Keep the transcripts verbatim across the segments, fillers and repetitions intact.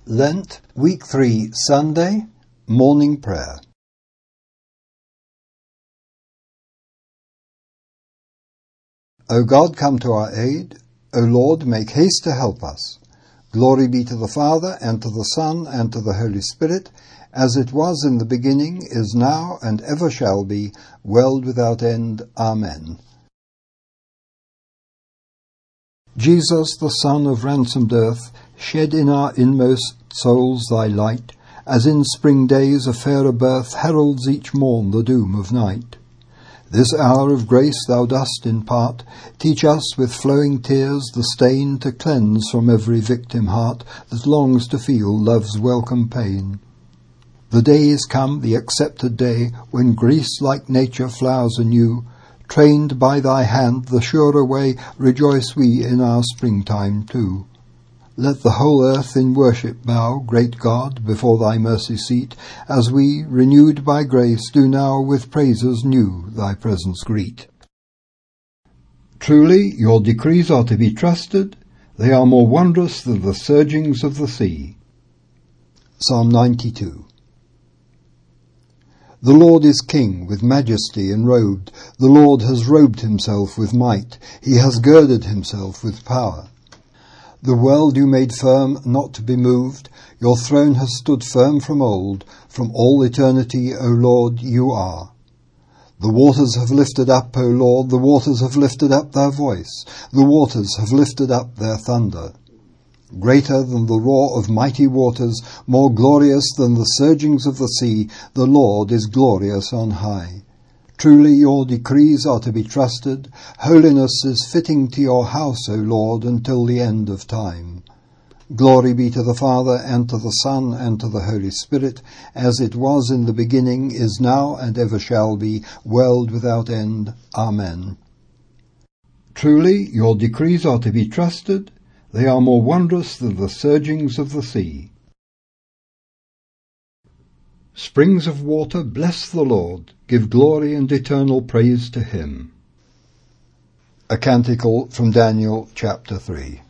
Lent, Week three, Sunday, Morning Prayer. O God, come to our aid. O Lord, make haste to help us. Glory be to the Father, and to the Son, and to the Holy Spirit, as it was in the beginning, is now, and ever shall be, world without end. Amen. Jesus, the Son of ransomed earth, shed in our inmost souls thy light, as in spring days a fairer birth heralds each morn the doom of night. This hour of grace thou dost impart, teach us with flowing tears the stain to cleanse from every victim heart that longs to feel love's welcome pain. The day is come, the accepted day, when Greece like nature flowers anew. Trained by thy hand the surer way, rejoice we in our springtime too. Let the whole earth in worship bow, great God, before thy mercy seat, as we, renewed by grace, do now with praises new thy presence greet. Truly your decrees are to be trusted, they are more wondrous than the surgings of the sea. Psalm ninety-two. The Lord is King, with majesty enrobed. The Lord has robed himself with might. He has girded himself with power. The world you made firm, not to be moved. Your throne has stood firm from old. From all eternity, O Lord, you are. The waters have lifted up, O Lord, the waters have lifted up their voice. The waters have lifted up their thunder. Greater than the roar of mighty waters, more glorious than the surgings of the sea, the Lord is glorious on high. Truly your decrees are to be trusted. Holiness is fitting to your house, O Lord, until the end of time. Glory be to the Father, and to the Son, and to the Holy Spirit, as it was in the beginning, is now, and ever shall be, world without end. Amen. Truly your decrees are to be trusted. They are more wondrous than the surgings of the sea. Springs of water, bless the Lord. Give glory and eternal praise to him. A canticle from Daniel chapter three.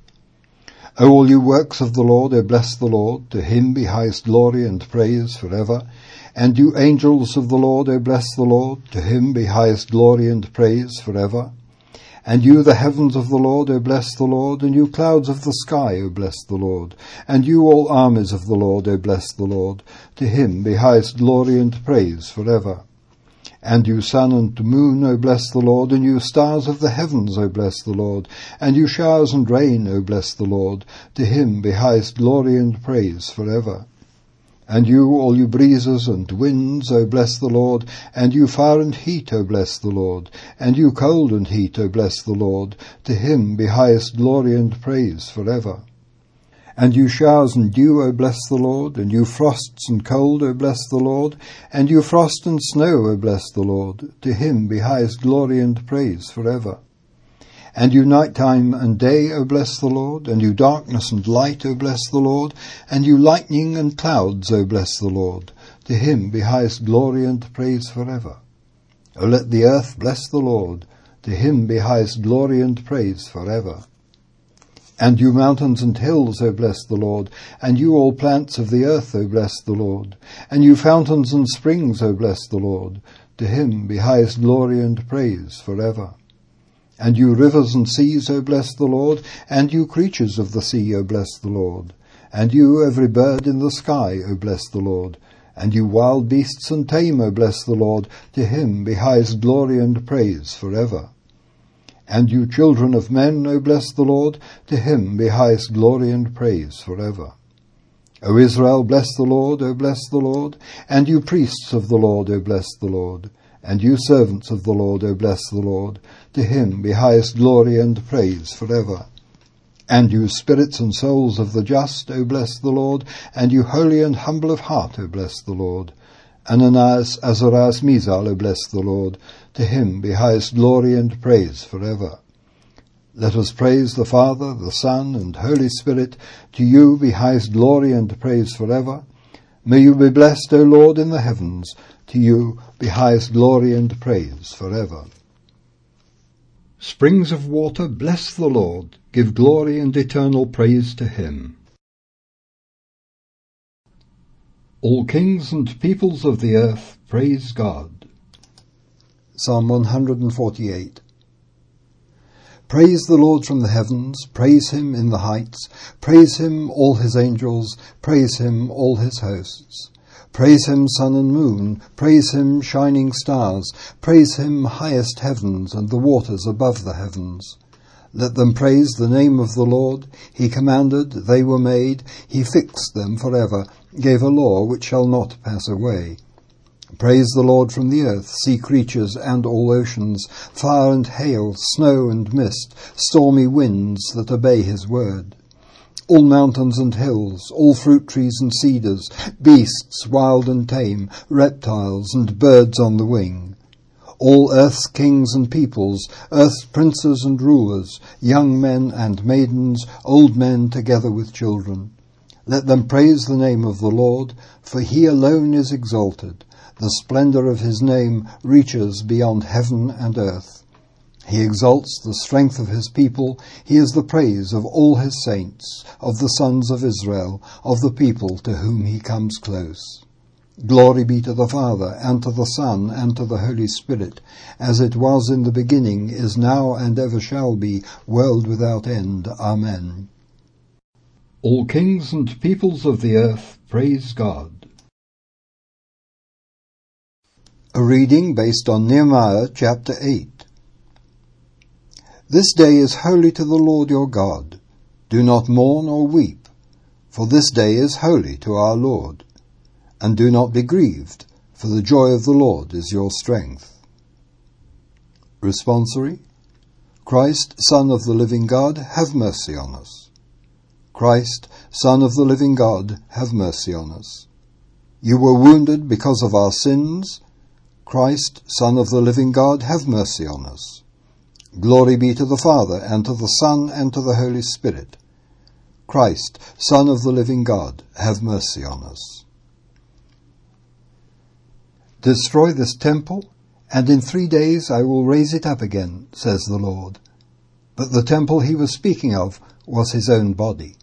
O all you works of the Lord, O bless the Lord. To him be highest glory and praise for ever. And you angels of the Lord, O bless the Lord. To him be highest glory and praise for ever. And you, the heavens of the Lord, O bless the Lord. And you, clouds of the sky, O bless the Lord. And you, all armies of the Lord, O bless the Lord. To him be highest glory and praise for ever. And you, sun and moon, O bless the Lord. And you, stars of the heavens, O bless the Lord. And you, showers and rain, O bless the Lord. To him be highest glory and praise for ever. And you, all you breezes and winds, O bless the Lord. And you, fire and heat, O bless the Lord. And you, cold and heat, O bless the Lord. To him be highest glory and praise for ever. And you, showers and dew, O bless the Lord. And you, frosts and cold, O bless the Lord. And you, frost and snow, O bless the Lord. To him be highest glory and praise for ever. And you, night time and day, O bless the Lord. And you, darkness and light, O bless the Lord. And you, lightning and clouds, O bless the Lord. To him be highest glory and praise for ever. O let the earth bless the Lord. To him be highest glory and praise for ever. And you, mountains and hills, O bless the Lord. And you, all plants of the earth, O bless the Lord. And you, fountains and springs, O bless the Lord. To him be highest glory and praise for ever. And you, rivers and seas, O bless the Lord. And you, creatures of the sea, O bless the Lord. And you, every bird in the sky, O bless the Lord. And you, wild beasts and tame, O bless the Lord. To him be highest glory and praise for ever. And you, children of men, O bless the Lord. To him be highest glory and praise for ever. O Israel, bless the Lord, O bless the Lord. And you, priests of the Lord, O bless the Lord. And you, servants of the Lord, O bless the Lord. To him be highest glory and praise for ever. And you, spirits and souls of the just, O bless the Lord. And you, holy and humble of heart, O bless the Lord. Ananias, Azarias, Misal, O bless the Lord. To him be highest glory and praise for ever. Let us praise the Father, the Son, and Holy Spirit. To you be highest glory and praise for ever. May you be blessed, O Lord, in the heavens. To you be highest glory and praise for ever. Springs of water, bless the Lord. Give glory and eternal praise to him. All kings and peoples of the earth, praise God. Psalm one forty-eight. Praise the Lord from the heavens, praise him in the heights, praise him all his angels, praise him all his hosts. Praise him sun and moon, praise him shining stars, praise him highest heavens and the waters above the heavens. Let them praise the name of the Lord. He commanded, they were made. He fixed them forever, gave a law which shall not pass away. Praise the Lord from the earth, sea creatures and all oceans, fire and hail, snow and mist, stormy winds that obey his word. All mountains and hills, all fruit trees and cedars, beasts wild and tame, reptiles and birds on the wing. All earth's kings and peoples, earth's princes and rulers, young men and maidens, old men together with children. Let them praise the name of the Lord, for he alone is exalted. The splendor of his name reaches beyond heaven and earth. He exalts the strength of his people. He is the praise of all his saints, of the sons of Israel, of the people to whom he comes close. Glory be to the Father, and to the Son, and to the Holy Spirit, as it was in the beginning, is now, and ever shall be, world without end. Amen. All kings and peoples of the earth, praise God. A reading based on Nehemiah chapter eight. This day is holy to the Lord your God. Do not mourn or weep, for this day is holy to our Lord. And do not be grieved, for the joy of the Lord is your strength. Responsory. Christ, Son of the living God, have mercy on us. Christ, Son of the living God, have mercy on us. You were wounded because of our sins. Christ, Son of the living God, have mercy on us. Glory be to the Father, and to the Son, and to the Holy Spirit. Christ, Son of the living God, have mercy on us. Destroy this temple, and in three days I will raise it up again, says the Lord. But the temple he was speaking of was his own body.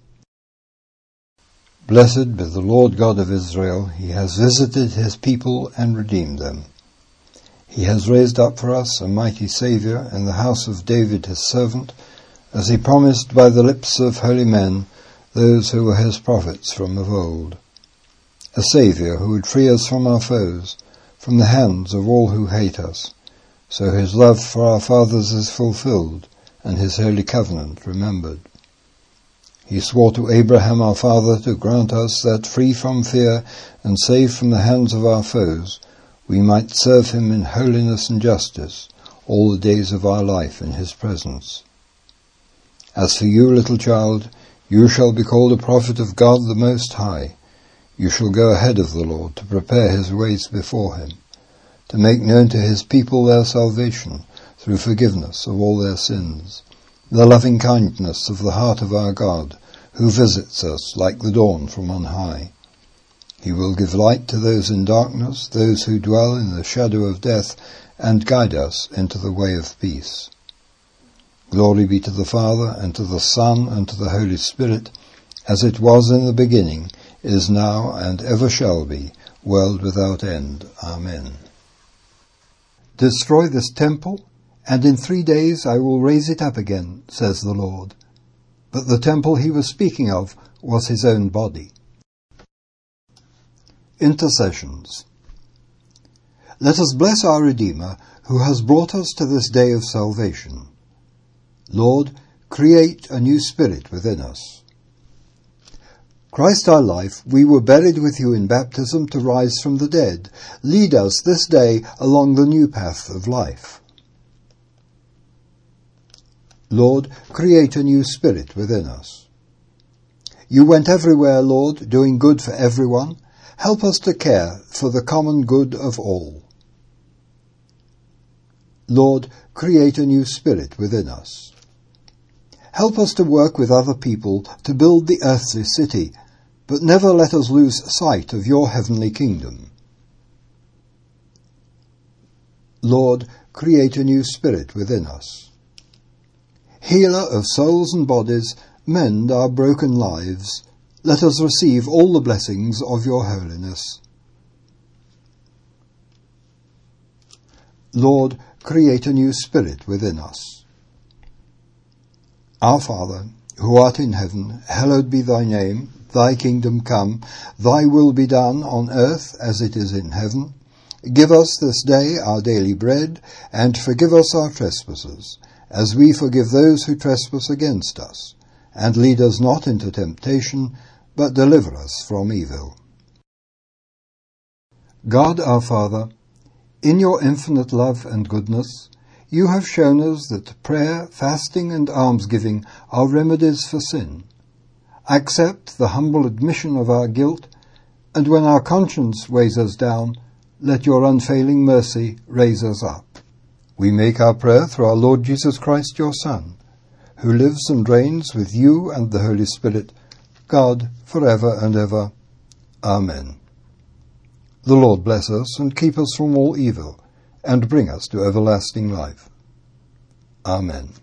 Blessed be the Lord God of Israel. He has visited his people and redeemed them. He has raised up for us a mighty Saviour in the house of David his servant, as he promised by the lips of holy men, those who were his prophets from of old. A Saviour who would free us from our foes, from the hands of all who hate us, so his love for our fathers is fulfilled, and his holy covenant remembered. He swore to Abraham our father to grant us that, free from fear and safe from the hands of our foes, we might serve him in holiness and justice all the days of our life in his presence. As for you, little child, you shall be called a prophet of God the Most High. You shall go ahead of the Lord to prepare his ways before him, to make known to his people their salvation through forgiveness of all their sins, the loving kindness of the heart of our God, who visits us like the dawn from on high. He will give light to those in darkness, those who dwell in the shadow of death, and guide us into the way of peace. Glory be to the Father, and to the Son, and to the Holy Spirit, as it was in the beginning, is now, and ever shall be, world without end. Amen. Destroy this temple, and in three days I will raise it up again, says the Lord. But the temple he was speaking of was his own body. Intercessions. Let us bless our Redeemer, who has brought us to this day of salvation. Lord, create a new spirit within us. Christ our life, we were buried with you in baptism to rise from the dead. Lead us this day along the new path of life. Lord, create a new spirit within us. You went everywhere, Lord, doing good for everyone. Help us to care for the common good of all. Lord, create a new spirit within us. Help us to work with other people to build the earthly city, but never let us lose sight of your heavenly kingdom. Lord, create a new spirit within us. Healer of souls and bodies, mend our broken lives. let us receive all the blessings of your holiness. Lord, create a new spirit within us. Our Father, who art in heaven, hallowed be thy name. Thy kingdom come, thy will be done on earth as it is in heaven. Give us this day our daily bread, and forgive us our trespasses, as we forgive those who trespass against us. And lead us not into temptation, but deliver us from evil. God our Father, in your infinite love and goodness, you have shown us that prayer, fasting, and almsgiving are remedies for sin. Accept the humble admission of our guilt, and when our conscience weighs us down, let your unfailing mercy raise us up. We make our prayer through our Lord Jesus Christ, your Son, who lives and reigns with you and the Holy Spirit, God, for ever and ever. Amen. The Lord bless us and keep us from all evil, and bring us to everlasting life. Amen.